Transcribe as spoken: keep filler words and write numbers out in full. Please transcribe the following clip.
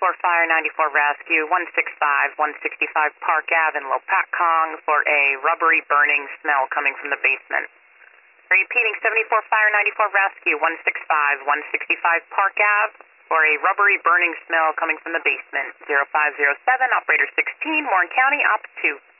ninety-four Fire, ninety-four Rescue, one sixty-five, one sixty-five Park Ave in Lopatcong for a rubbery burning smell coming from the basement. Repeating, seventy-four Fire, ninety-four Rescue, one sixty-five, one sixty-five Park Ave for a rubbery burning smell coming from the basement. zero five zero seven, operator sixteen, Warren County, op two.